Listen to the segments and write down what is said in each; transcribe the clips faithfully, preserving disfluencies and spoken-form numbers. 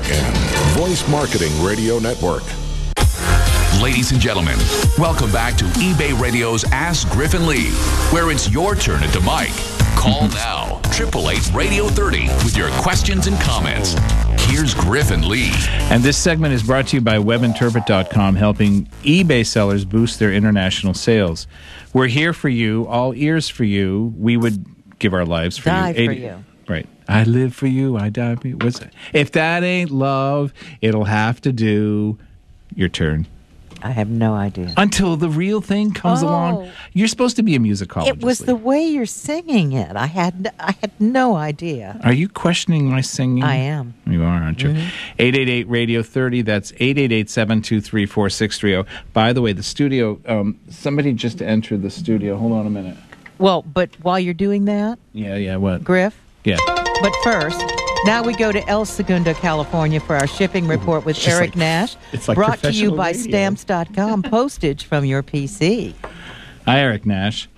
and Voice Marketing Radio Network. Ladies and gentlemen, welcome back to eBay Radio's Ask Griffin Lee, where it's your turn at the mic. Call now, eight eight eight, radio thirty, with your questions and comments. Here's Griffin Lee. And this segment is brought to you by web interpret dot com, helping eBay sellers boost their international sales. We're here for you, all ears for you. We would give our lives for Die you. for eighty you. Right. I live for you, I die for you. What's that? If that ain't love, it'll have to do. Your turn. I have no idea. Until the real thing comes Oh. along. You're supposed to be a musicologist. It was Lee. the way you're singing it. I had I had no idea. Are you questioning my singing? I am. You are, aren't you? Mhm. eight eight eight, radio thirty. That's eight eight eight, seven two three, four six three zero. By the way, the studio, um, somebody just entered the studio. Hold on a minute. Well, but while you're doing that, Yeah, yeah, what? Griff, Yeah. but first, now we go to El Segundo, California for our shipping report with just Eric like- Nash. it's like brought to you professional by radio. Stamps dot com, postage from your P C. Hi, Eric Nash.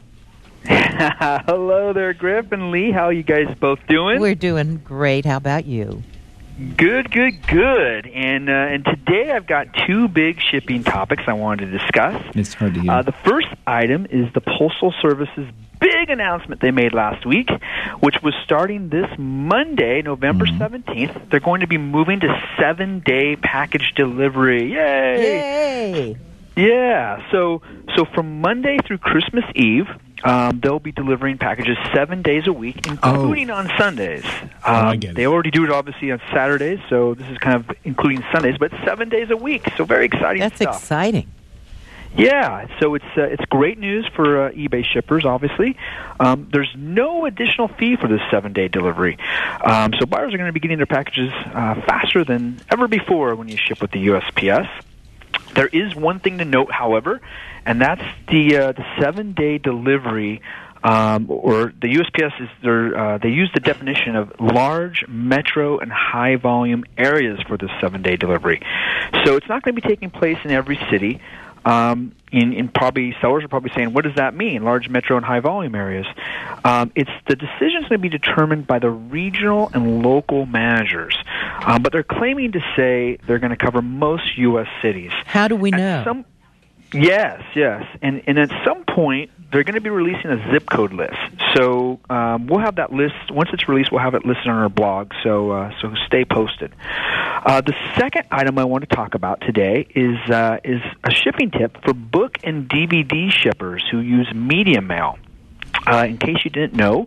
Hello there, Griff and Lee. How you guys both doing? We're doing great. How about you? Good, good, good. And uh, and today I've got two big shipping topics I wanted to discuss. It's hard to hear. Uh, the first item is the Postal Service's big announcement they made last week, which was starting this Monday, November Mm-hmm. seventeenth. They're going to be moving to seven-day package delivery. Yay! Yay! Yeah, so so from Monday through Christmas Eve, um, they'll be delivering packages seven days a week, including on Sundays. Um, Oh, I get it. They already do it, obviously, on Saturdays, so this is kind of including Sundays, but seven days a week, so very exciting That's stuff. exciting. Yeah, so it's uh, it's great news for uh, eBay shippers, obviously. Um, there's no additional fee for this seven-day delivery. Um, so buyers are going to be getting their packages uh, faster than ever before when you ship with the U S P S. There is one thing to note, however, and that's the uh, the seven-day delivery, um, or the U S P S is their, uh, they use the definition of large metro and high-volume areas for this seven-day delivery. So it's not going to be taking place in every city. Um, in, in probably sellers are probably saying, what does that mean? Large metro and high volume areas. Um, it's the decision is going to be determined by the regional and local managers, um, but they're claiming to say they're going to cover most U S cities. How do we At know? some- yes, yes, and and at some point they're going to be releasing a zip code list. So um, we'll have that list once it's released. We'll have it listed on our blog. So uh, so stay posted. Uh, the second item I want to talk about today is uh, is a shipping tip for book and D V D shippers who use Media Mail. Uh, in case you didn't know,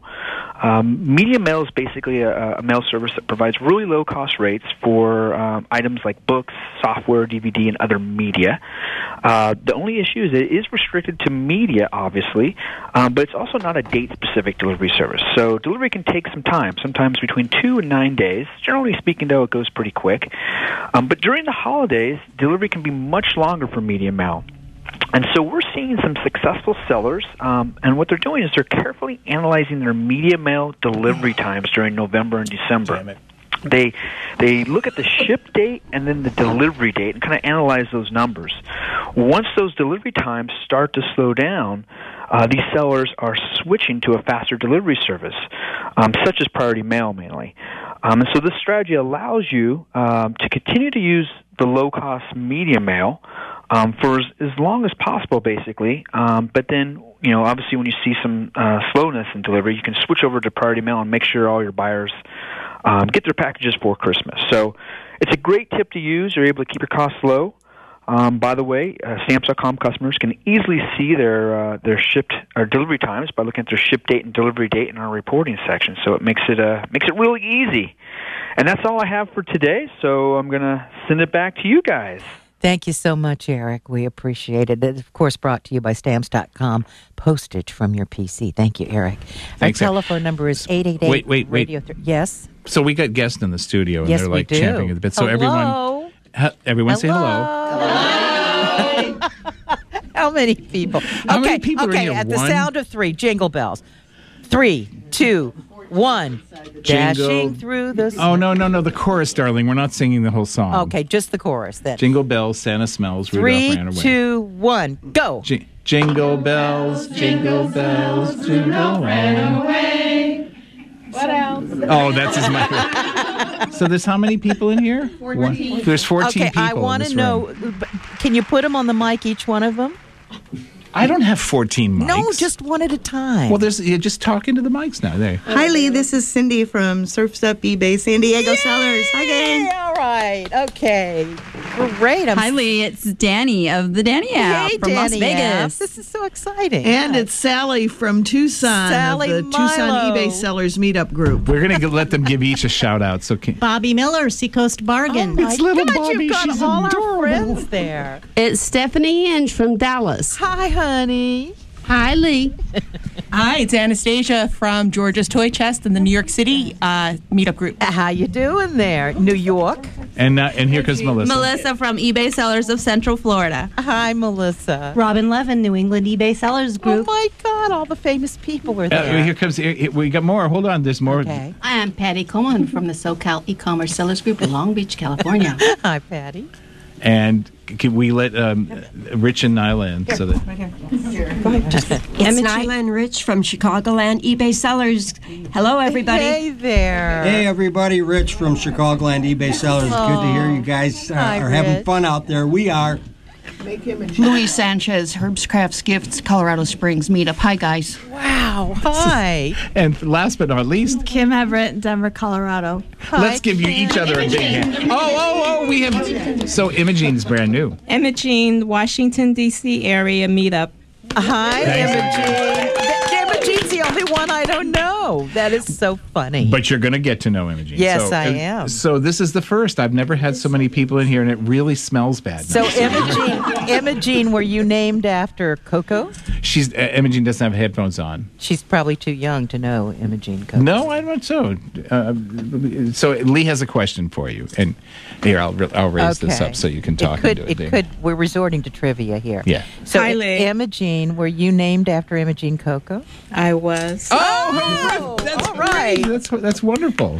um, Media Mail is basically a, a mail service that provides really low-cost rates for um, items like books, software, D V D, and other media. Uh, the only issue is it is restricted to media, obviously, um, but it's also not a date-specific delivery service. So delivery can take some time, sometimes between two and nine days. Generally speaking, though, it goes pretty quick. Um, but during the holidays, delivery can be much longer for Media Mail. And so we're seeing some successful sellers, um, and what they're doing is they're carefully analyzing their Media Mail delivery times during November and December. Damn it. They they look at the ship date and then the delivery date and kind of analyze those numbers. Once those delivery times start to slow down, uh, these sellers are switching to a faster delivery service, um, such as Priority Mail mainly. Um, and so this strategy allows you um, to continue to use the low-cost Media Mail um, for as, as long as possible, basically. Um, but then, you know, obviously when you see some uh, slowness in delivery, you can switch over to Priority Mail and make sure all your buyers um, get their packages for Christmas. So it's a great tip to use. You're able to keep your costs low. Um, by the way, uh, Stamps dot com customers can easily see their uh, their shipped or delivery times by looking at their ship date and delivery date in our reporting section. So it makes it uh, makes it really easy. And that's all I have for today. So I'm going to send it back to you guys. Thank you so much, Eric. We appreciate it. It's, of course, brought to you by Stamps dot com, postage from your P C. Thank you, Eric. Thanks, Our Eric. telephone number is eight eight eight. Wait, wait, wait. Radio th- yes? So we got guests in the studio, and Yes, they're we like do. champing at the bit. So Hello? everyone, ha, everyone say hello. How many people? How okay, many people are in okay. here? At the One? sound of three, jingle bells. Three, two, one. Dashing through the. Oh, no, no, no. The chorus, darling. We're not singing the whole song. Okay, just the chorus then. Jingle bells, Santa smells, Rudolph Three, ran away. two, one, go. Ji- jingle bells, jingle bells, jingle ran away. What else? Oh, that's his mic. So there's how many people in here? fourteen. There's fourteen Okay, people. I want in to this know. room. Can you put them on the mic, each one of them? I don't have fourteen mics. No, just one at a time. Well, there's you just talk into the mics now. There. Hi, Lee. This is Cindy from Surf's Up eBay San Diego Sellers. Hi, gang. All right. Okay. Great. I'm Hi, Lee. It's Danny of the Danny app Hey, from Las Danny Vegas. App. This is so exciting. And Yeah. it's Sally from Tucson Sally of the Tucson Milo. eBay Sellers Meetup Group. We're gonna let them give each a shout out. So can, Bobby Miller, Seacoast Bargain. Oh my little God, Bobby, you've got she's all adorable. our friends there. It's Stephanie Inge from Dallas. Hi, honey. Hi, Lee. Hi, it's Anastasia from Georgia's Toy Chest in the New York City uh, meetup group. How you doing there? New York. and uh, and here comes Melissa. Melissa from eBay Sellers of Central Florida. Hi, Melissa. Robin Levin, New England eBay Sellers Oh Group. my God! All the famous people are Uh, there. here comes. Here, here- we got more. Hold on. There's more. Okay. I am Patty Cohen from the SoCal E-commerce Sellers Group in Long Beach, California. Hi, Patty. And can we let um, Rich and Nyla in so that It's Nyla and Rich from Chicagoland eBay Sellers. Hello, everybody. Hey there. Hey, everybody. Rich from Chicagoland eBay Sellers. Good to hear you guys uh, Hi, are having Rich. fun out there. We are. Luis Sanchez, Herb's Crafts Gifts, Colorado Springs meetup. Hi, guys. Wow. Hi. and last but not least, Kim Everett, Denver, Colorado. let's give you each other a big hand. Oh, oh, oh! We have. So Imogene's brand new. Imogene, Washington, D C area meetup. Hi, Thanks, Imogene. Th- Imogene's the only one I don't know. That is so funny. But you're going to get to know Imogene. Yes, so, I uh, am. So this is the first. I've never had so many people in here, and it really smells bad. So, Imogene, Imogene, were you named after Coco? She's uh, Imogene doesn't have headphones on. She's probably too young to know Imogene Coco. No, I don't so. Uh, so Lee has a question for you, and here I'll I'll raise this Okay. up so you can talk It could. into it. It Dave. could. We're resorting to trivia here. Yeah. So, Hi, Lee. Imogene, were you named after Imogene Coco? I was. Oh, that's all right. That's that's wonderful.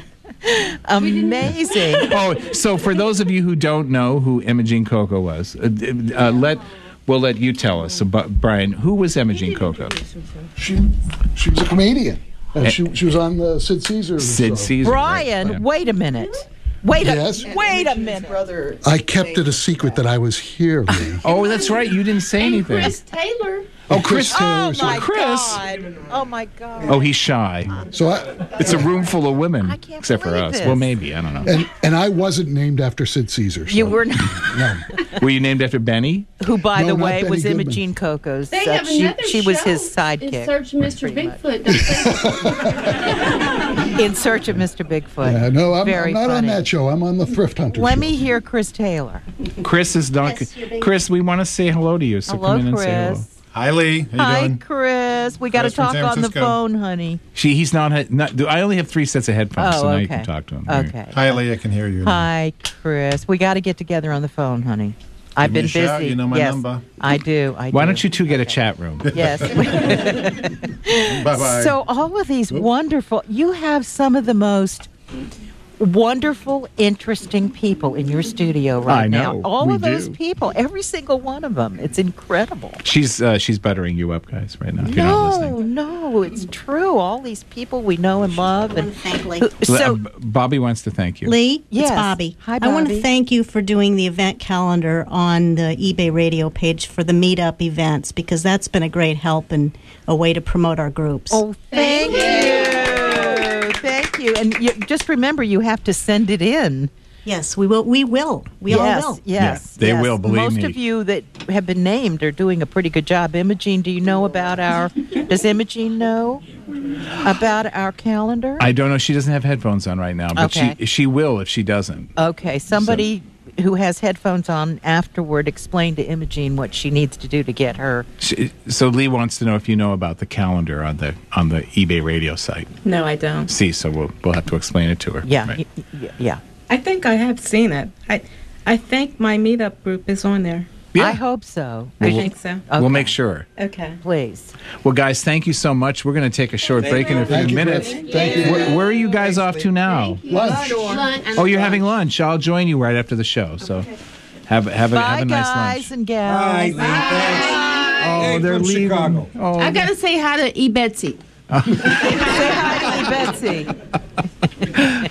Amazing. Oh, so for those of you who don't know who Imogene Coco was, uh, uh, let we'll let you tell us. So, Bu- Brian, who was Imogene Coco? She she was a comedian. And she she was on the Sid Caesar. Sid show. Caesar. Brian, right. wait a minute. Wait a Yes? wait a minute. Brother. I kept it a secret that I was here, Lee. Oh, that's right. You didn't say anything. Chris Taylor. Oh, Chris. Oh my Chris. God. Oh my God. Oh, he's shy. So I It's a room full of women, I can't except for believe us. this. Well, maybe I don't know. and and I wasn't named after Sid Caesar. So You were not, no. Were you named after Benny? who, by No, the not way, Benny was Goodman. Imogene Coco's. They uh, have she another she was show his sidekick. In Search of Mister pretty much. Bigfoot. Don't they? In Search of Mister Bigfoot. Yeah, no, I'm, Very I'm not funny. on that show. I'm on the Thrift Hunter Let show. me hear Chris Taylor. Chris is not. Yes, you're being- Chris, we want to say hello to you. So Hello, come in and say hello. Chris. Hi, Lee. How you Hi, doing? Chris. We got to Chris from talk San on the Francisco. phone, honey. She, he's not, not. I only have three sets of headphones, Oh, so now you okay. can talk to him. Okay. Hi, Lee. I can hear you. Hi, Chris. We got to get together on the phone, honey. I've me been a busy. shout. You know my yes, number. I do. I Why do. don't you two get a chat room? Yes. Bye bye. So all of these wonderful, you have some of the most wonderful, interesting people in your studio right I now. know, All we of those do. people, every single one of them. It's incredible. She's uh, she's buttering you up, guys, right now. If you're not No, listening. no, it's true. All these people we know and love, and Thank Lee. who- Le- so uh, B- Bobby wants to thank you. Lee, Yes. it's Bobby. Hi, I want Bobby. to thank you for doing the event calendar on the eBay radio page for the meetup events because that's been a great help and a way to promote our groups. oh, thank you, thank you, and you, just remember, you have to send it in. Yes, we will. We will. We yes, all will. Yes, Yeah, they yes. will, believe Most me. of you that have been named are doing a pretty good job. Imogene, do you know about our? Does Imogene know about our calendar? I don't know. She doesn't have headphones on right now, but Okay. she she will if she doesn't. Okay, somebody who has headphones on afterward explain to Imogene what she needs to do to get her. She, so Lee wants to know if you know about the calendar on the on the eBay radio site. No, I don't. See, so we'll we'll have to explain it to her. Yeah, Right. y- y- yeah. I think I have seen it. I, I think my meetup group is on there. Yeah. I hope so. I Well, think so. We'll Okay. make sure. Okay. Please. Well, guys, thank you so much. We're going to take a short break in a few Thank you, minutes. Chris. Thank you. Where, where are you guys off to now? Lunch. Oh, you're having lunch. I'll join you right after the show. So have have a Bye, have a nice guys lunch. and gals. Hi, Lee. Thanks. Oh, Hey, they're from leaving. Chicago. Oh, I gotta say hi to E. Betsy. Say hi to Betsy.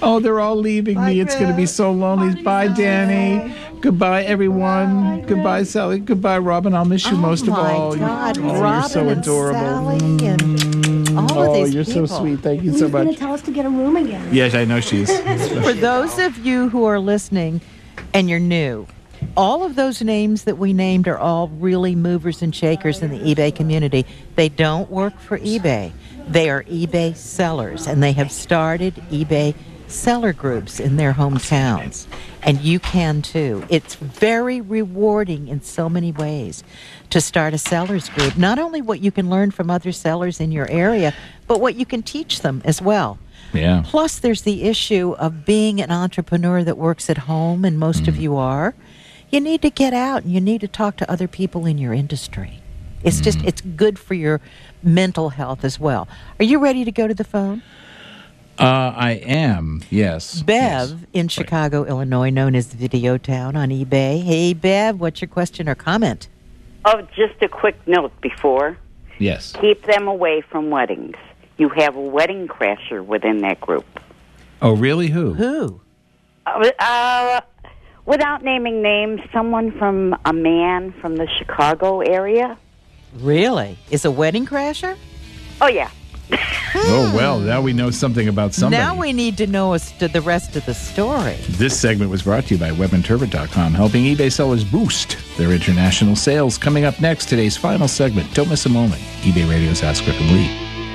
Oh, they're all leaving Bye, me. It's going to be so lonely. Bye, Danny. Goodbye, everyone. Bye, Goodbye, Sally. Goodbye, Robin. I'll miss you oh most of all. God, oh, Robin you're so adorable. And Sally and all oh, of these you're people. so sweet. Thank you so much. She's going to tell us to get a room again. Yes, I know she is. For those of you who are listening and you're new, all of those names that we named are all really movers and shakers in the eBay community. They don't work for eBay. They are eBay sellers, and they have started eBay seller groups in their hometowns. And you can too. It's very rewarding in so many ways to start a sellers group. Not only what you can learn from other sellers in your area, but what you can teach them as well. Yeah. Plus, there's the issue of being an entrepreneur that works at home, and most mm. of you are. You need to get out, and you need to talk to other people in your industry. It's mm. just, it's good for your mental health as well. Are you ready to go to the phone? Uh, I am, yes. Bev yes. in Chicago, Illinois, known as Video Town on eBay. Hey, Bev, what's your question or comment? Oh, just a quick note before. Yes. Keep them away from weddings. You have a wedding crasher within that group. Oh, really? Who? Who? Uh, uh, without naming names, someone from a man from the Chicago area. Really? Is a wedding crasher? Oh, yeah. Oh, well, now we know something about somebody. Now we need to know as to the rest of the story. This segment was brought to you by web and turbot dot com, helping eBay sellers boost their international sales. Coming up next, today's final segment. Don't miss a moment. eBay Radio's Ask Griffin Lee.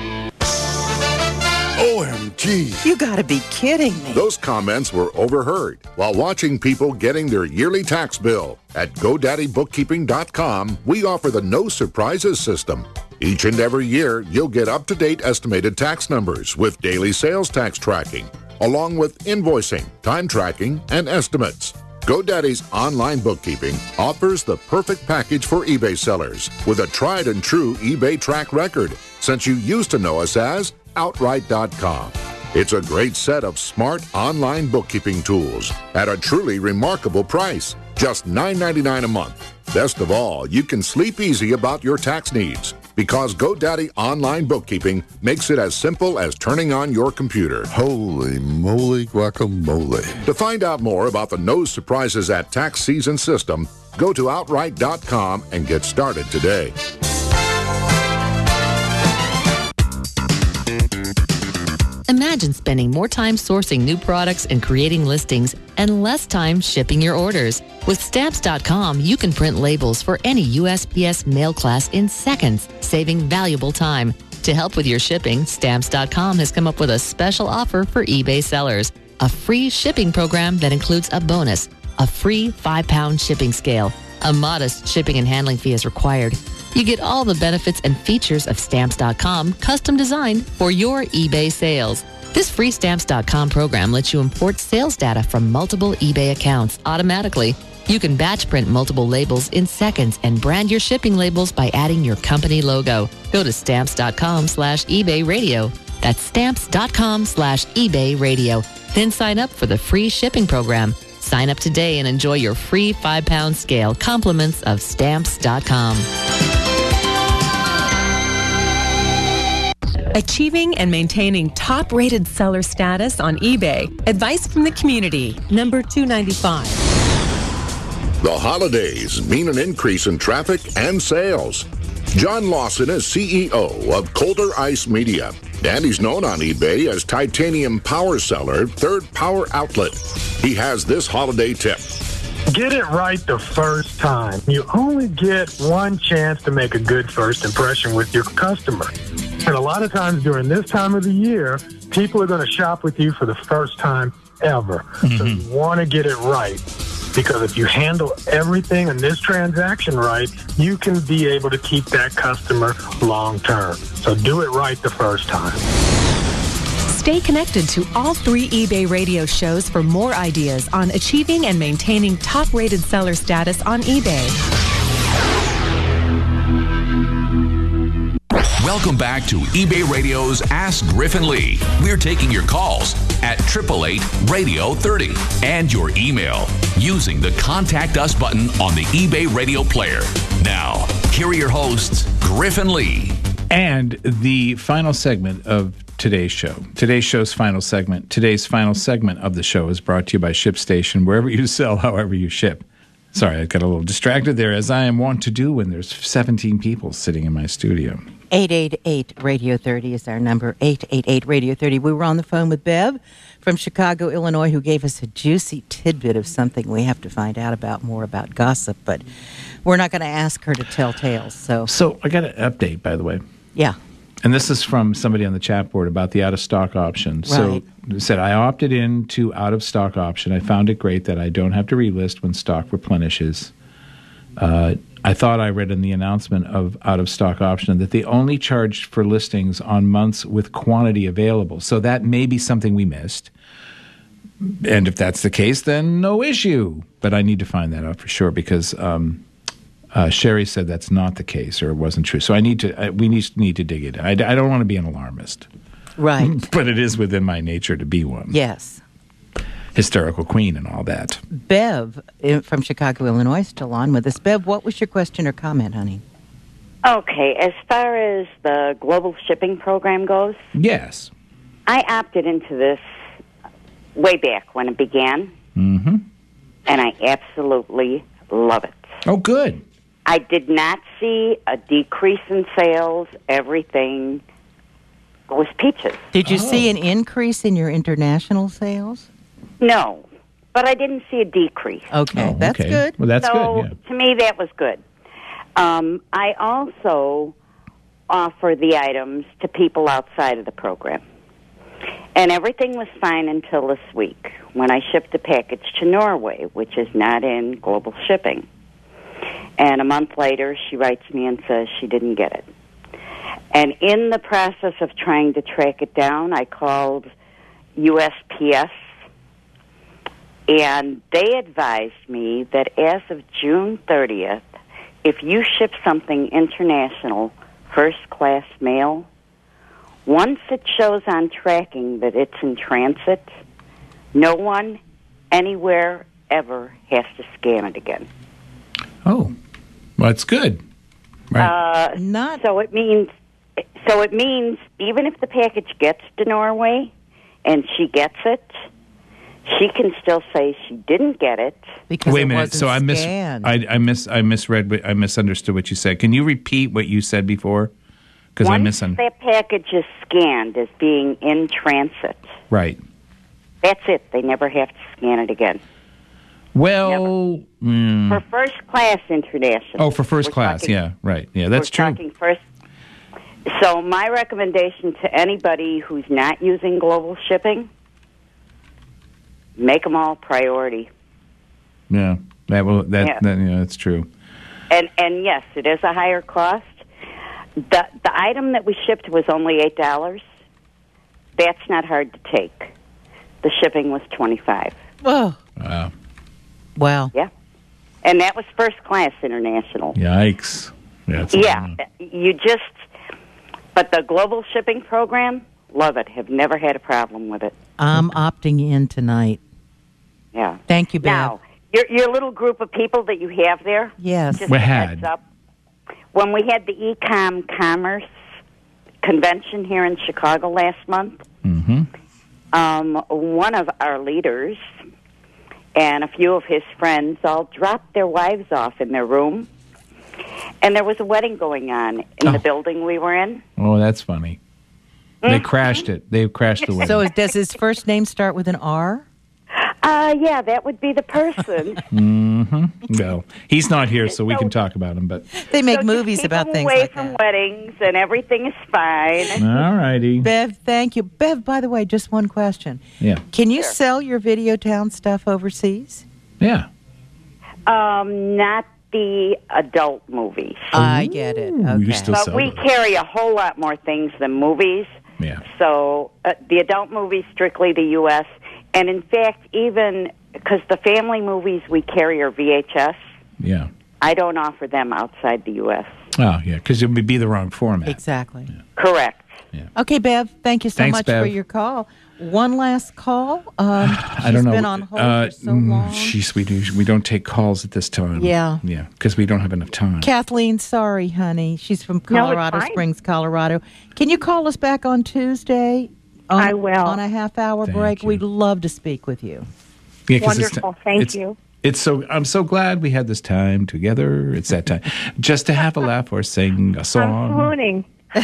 O M G. You gotta be kidding me. Those comments were overheard while watching people getting their yearly tax bill. At GoDaddy Bookkeeping dot com, we offer the No Surprises system. Each and every year, you'll get up-to-date estimated tax numbers with daily sales tax tracking, along with invoicing, time tracking, and estimates. GoDaddy's online bookkeeping offers the perfect package for eBay sellers with a tried-and-true eBay track record, since you used to know us as Outright dot com. It's a great set of smart online bookkeeping tools at a truly remarkable price, just nine ninety-nine a month. Best of all, you can sleep easy about your tax needs, because GoDaddy Online Bookkeeping makes it as simple as turning on your computer. Holy moly guacamole. To find out more about the No Surprises at Tax Season system, go to Outright dot com and get started today. Imagine spending more time sourcing new products and creating listings and less time shipping your orders. With Stamps dot com, you can print labels for any U S P S mail class in seconds, saving valuable time. To help with your shipping, Stamps dot com has come up with a special offer for eBay sellers. A free shipping program that includes a bonus, a free five-pound shipping scale. A modest shipping and handling fee is required. You get all the benefits and features of Stamps dot com, custom designed for your eBay sales. This free Stamps dot com program lets you import sales data from multiple eBay accounts automatically. You can batch print multiple labels in seconds and brand your shipping labels by adding your company logo. Go to Stamps dot com slash eBay radio. That's Stamps dot com slash eBay radio. Then sign up for the free shipping program. Sign up today and enjoy your free five-pound scale compliments of Stamps dot com. Achieving and maintaining top-rated seller status on eBay. Advice from the community. Number two ninety-five. The holidays mean an increase in traffic and sales. John Lawson is C E O of Colder Ice Media, and he's known on eBay as Titanium Power Seller, Third Power Outlet. He has this holiday tip. Get it right the first time. You only get one chance to make a good first impression with your customer. And a lot of times during this time of the year, people are going to shop with you for the first time ever. Mm-hmm. So you want to get it right. Because if you handle everything in this transaction right, you can be able to keep that customer long term. So do it right the first time. Stay connected to all three eBay radio shows for more ideas on achieving and maintaining top-rated seller status on eBay. Welcome back to eBay Radio's Ask Griffin Lee. We're taking your calls at eight eight eight, radio thirty and your email using the Contact Us button on the eBay Radio player. Now, here are your hosts, Griffin Lee. And the final segment of today's show. Today's show's final segment. Today's final segment of the show is brought to you by ShipStation, wherever you sell, however you ship. Sorry, I got a little distracted there, as I am wont to do when there's seventeen people sitting in my studio. eight eight eight radio thirty is our number, eight eight eight radio thirty. We were on the phone with Bev from Chicago, Illinois, who gave us a juicy tidbit of something we have to find out about more about gossip, but we're not going to ask her to tell tales. So, so I got an update, by the way. Yeah. And this is from somebody on the chat board about the out-of-stock option. Right. So it said, I opted into out-of-stock option. I found it great that I don't have to relist when stock replenishes. Uh, I thought I read in the announcement of out-of-stock option that they only charged for listings on months with quantity available. So that may be something we missed. And if that's the case, then no issue. But I need to find that out for sure because um, uh, Sherry said that's not the case or it wasn't true. So I need to. Uh, we need need to dig it. I, I don't want to be an alarmist, right? But it is within my nature to be one. Yes. Hysterical queen and all that. Bev uh, from Chicago, Illinois, still on with us. Bev, what was your question or comment, honey? Okay, as far as the global shipping program goes, yes, I opted into this way back when it began, mm-hmm. and I absolutely love it. Oh, good. I did not see a decrease in sales. Everything was peaches. Did you oh. see an increase in your international sales? No, but I didn't see a decrease. Okay, oh, that's okay. good. Well, that's so, good, yeah. to me, that was good. Um, I also offer the items to people outside of the program. And everything was fine until this week when I shipped a package to Norway, which is not in global shipping. And a month later, she writes me and says she didn't get it. And in the process of trying to track it down, I called U S P S, and they advised me that as of June thirtieth, if you ship something international, first-class mail, once it shows on tracking that it's in transit, no one anywhere ever has to scan it again. Oh, well, that's good. Right. Uh, Not so it means so it means even if the package gets to Norway and she gets it, she can still say she didn't get it because Wait a it minute. wasn't So I mis scanned. I, I mis I misread. what- I misunderstood what you said. Can you repeat what you said before? Because I Once misunderstood. that package is scanned as being in transit, Right. that's it. They never have to scan it again. Well, mm, For first class international. oh, for first We're class, talking- yeah, right, yeah, that's we're true. talking first. So my recommendation to anybody who's not using global shipping, make them all priority. Yeah, that will that Yeah. that yeah, that's true. And and yes, it is a higher cost. The the item that we shipped was only eight dollars. That's not hard to take. The shipping was twenty five. Oh, Wow, wow. Yeah, and that was first class international. yikes! Yeah, that's a Yeah, lot. you just. But the global shipping program, love it. Have never had a problem with it. I'm opting in tonight. Yeah. Thank you, Bev. Now, your your little group of people that you have there. Yes. Just We a had. heads up. When we had the e-com commerce convention here in Chicago last month, Mm-hmm. um, one of our leaders and a few of his friends all dropped their wives off in their room, and there was a wedding going on in Oh. the building we were in. Oh, that's funny. They crashed it. They crashed the wedding. So is- does his first name start with an R? Uh, yeah, that would be the person. Mm-hmm. Well, he's not here, so we can talk about him. But They make So just movies keep about them things away like from that. weddings, and everything is fine. all righty. Bev, thank you. Bev, by the way, just one question. Yeah. Can you sell your Videotown stuff overseas? Yeah. Um, not the adult movies. I get it. Ooh, you Okay. still But sell we those. carry a whole lot more things than movies. Yeah. So uh, the adult movies, strictly the U S And in fact, even because the family movies we carry are V H S, Yeah. I don't offer them outside the U S Oh, yeah, because it would be the wrong format. Exactly. Correct. Okay, Bev, thank you so Thanks, much Bev. for your call. one last call. Um, she's I don't know. been on hold uh, for so long. She's, we, do, we don't take calls at this time. Yeah. Yeah, because we don't have enough time. Kathleen, sorry, honey. She's from No, it's Colorado fine. Springs, Colorado. Can you call us back on Tuesday? On, I will. On a half-hour Thank break. you. We'd love to speak with you. Yeah, 'cause it's- Wonderful. Thank it's, you. It's so I'm so glad we had this time together. It's that time just to have a laugh or sing a I'm song. swooning.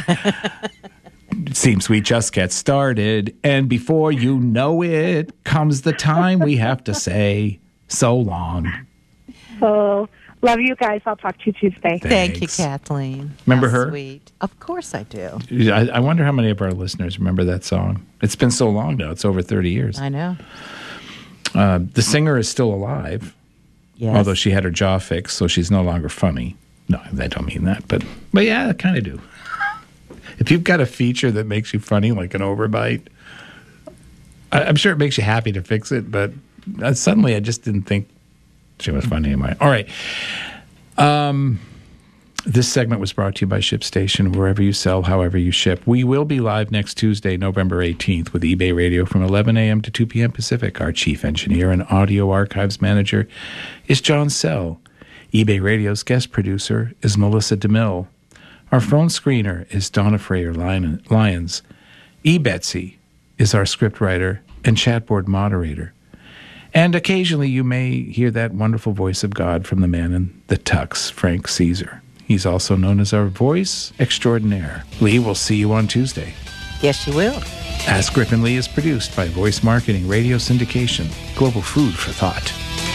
It seems we just get started, and before you know it, comes the time we have to say so long. So, love you guys. I'll talk to you Tuesday. Thank you, Thanks. Kathleen. Remember How her? Sweet. Of course I do. I, I wonder how many of our listeners remember that song. It's been so long now; it's over thirty years. I know. Uh, the singer is still alive, Yes. although she had her jaw fixed, so she's no longer funny. No, I don't mean that, but but yeah, I kind of do. If you've got a feature that makes you funny, like an overbite, I, I'm sure it makes you happy to fix it, but uh, suddenly I just didn't think she was funny anymore. All right. Um, this segment was brought to you by ShipStation, wherever you sell, however you ship. We will be live next Tuesday, November eighteenth, with eBay Radio from eleven a.m. to two p.m. Pacific. Our chief engineer and audio archives manager is John Sell. eBay Radio's guest producer is Melissa DeMille. Our phone screener is Donna Freyer Lyons. eBetsy is our scriptwriter and chatboard moderator. And occasionally you may hear that wonderful voice of God from the man in the tux, Frank Caesar. He's also known as our voice extraordinaire. Lee, we'll see you on Tuesday. Yes, you will. Ask Griffin Lee is produced by Voice Marketing Radio Syndication, Global Food for Thought.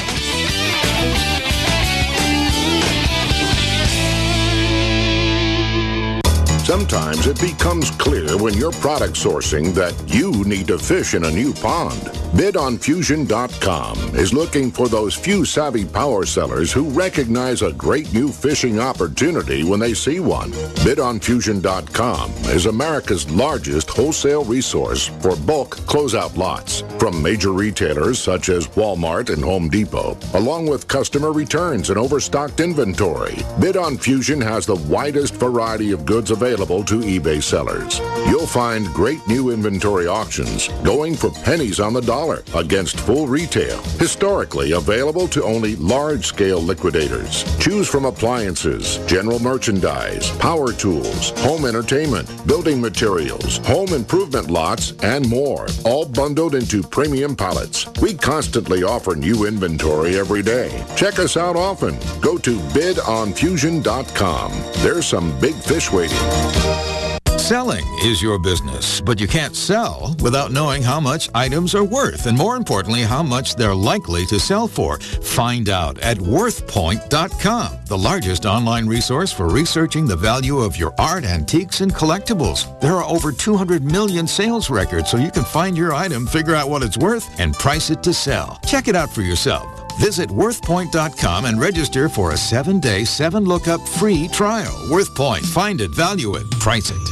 Sometimes it becomes clear when you're product sourcing that you need to fish in a new pond. bid on fusion dot com is looking for those few savvy power sellers who recognize a great new fishing opportunity when they see one. bid on fusion dot com is America's largest wholesale resource for bulk closeout lots from major retailers such as Walmart and Home Depot, along with customer returns and overstocked inventory. Bid on Fusion has the widest variety of goods available to eBay sellers. You'll find great new inventory auctions going for pennies on the dollar against full retail. Historically available to only large-scale liquidators. Choose from appliances, general merchandise, power tools, home entertainment, building materials, home improvement lots, and more, all bundled into premium pallets. We constantly offer new inventory every day. Check us out often. Go to bid on fusion dot com. There's some big fish waiting. Selling is your business, but you can't sell without knowing how much items are worth, and more importantly, how much they're likely to sell for. Find out at worth point dot com, the largest online resource for researching the value of your art, antiques, and collectibles. There are over two hundred million sales records, so you can find your item, figure out what it's worth, and price it to sell. Check it out for yourself. Visit worth point dot com and register for a seven-day, seven-lookup free trial. WorthPoint. Find it, value it, price it.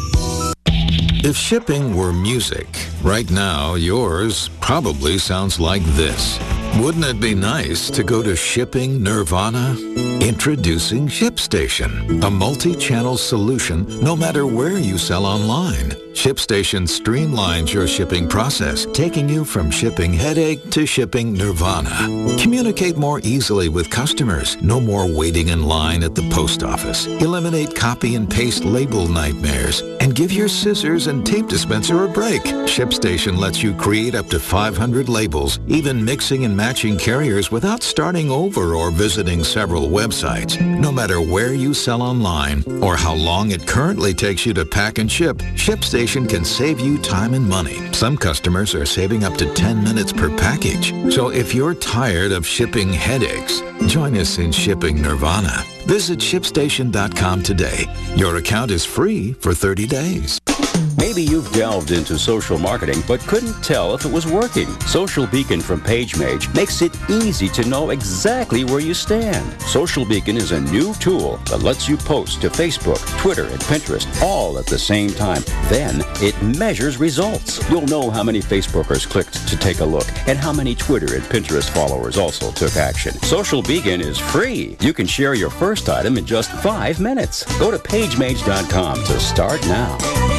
If shipping were music, right now yours probably sounds like this. Wouldn't it be nice to go to Shipping Nirvana? Introducing ShipStation, a multi-channel solution no matter where you sell online. ShipStation streamlines your shipping process, taking you from shipping headache to shipping nirvana. Communicate more easily with customers. No more waiting in line at the post office. Eliminate copy and paste label nightmares. And give your scissors and tape dispenser a break. ShipStation lets you create up to five hundred labels, even mixing and matching carriers without starting over or visiting several websites. No matter where you sell online or how long it currently takes you to pack and ship, ShipStation can save you time and money. Some customers are saving up to ten minutes per package. So if you're tired of shipping headaches, join us in Shipping Nirvana. Visit ship station dot com today. Your account is free for thirty days. Maybe you've delved into social marketing but couldn't tell if it was working. Social Beacon from PageMage makes it easy to know exactly where you stand. Social Beacon is a new tool that lets you post to Facebook, Twitter, and Pinterest all at the same time. Then it measures results. You'll know how many Facebookers clicked to take a look and how many Twitter and Pinterest followers also took action. Social Beacon is free. You can share your first item in just five minutes. Go to page mage dot com to start now.